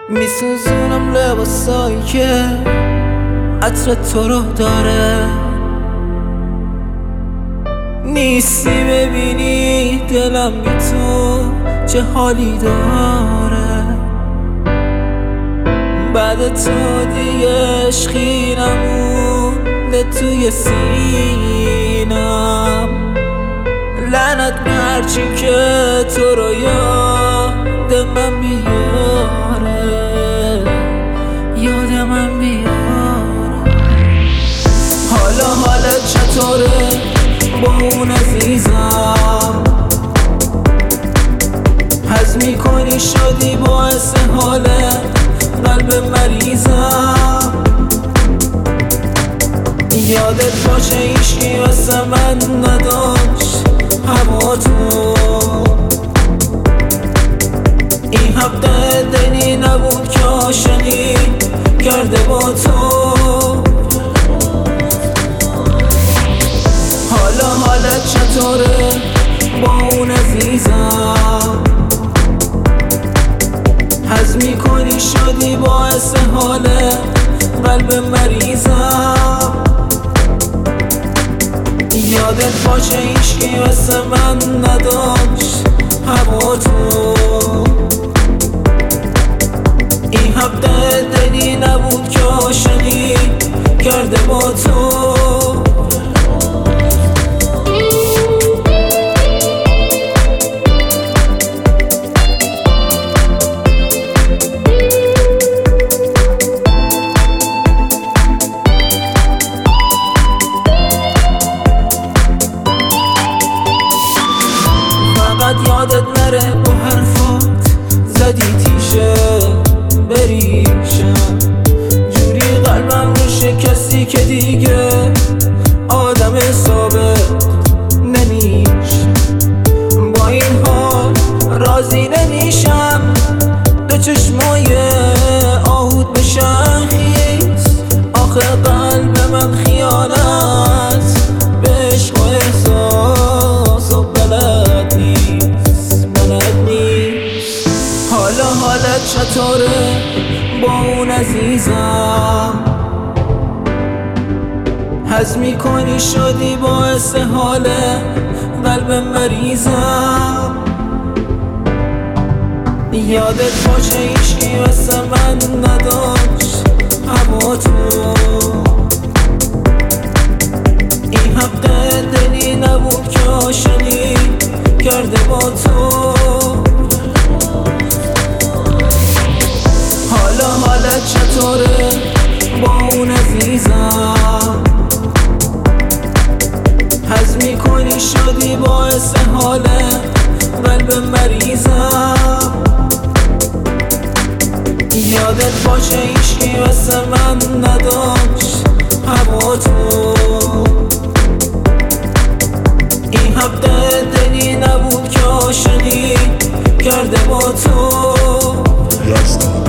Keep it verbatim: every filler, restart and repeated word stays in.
میسوزونم لباسایی که عطر تو رو داره، نیستی ببینی دلم بی تو چه حالی داره. بعد تو دیگه عشقی نمونده توی سینم، لعنت به هرچی که تو رو یاد من بیاره، یاد من بیاره. حالا حالت چطوره با اون عزیزم؟ حس میکنی شدی باعث حال قلب مریضم؟ یادت باشه هیچکی واسه من نداشت هوا تو، این حق دلی نبود که عاشقی کرده با تو. حالا حالت چطوره با اون عزیزم؟ حس میکنی شدی باعث حال قلب مریضم؟ یادت باشه هیچکی واسه من نداشت هوا تو، این حق دلی نبود که عاشقی کرده با تو. یادت نره با حرفات زدی تیشه بریشم، جوری قلبم رو شکستی که دیگه آدم ثابت نمیشه. با این حال راضی نمیشم دو چشمای آهود بشن خیز، آخه قلب من خیانت به عشق و احساس و بلد نیست. حالا حالت چطوره با اون عزیزم؟ حس میکنی شدی باعث حال قلب مریضم؟ یادت باشه هیچکی واسه من نداشت هوا تو، این حق دلی نبود که عاشقی کرده با تو. حالا حالت چطوره با اون عزیزم؟ حس میکنی شدی باعث حال قلب مریضم؟ یادت باشه هیچکی واسه من نداشت هوا تو، این حق دلی نبود که عاشقی کرده با تو.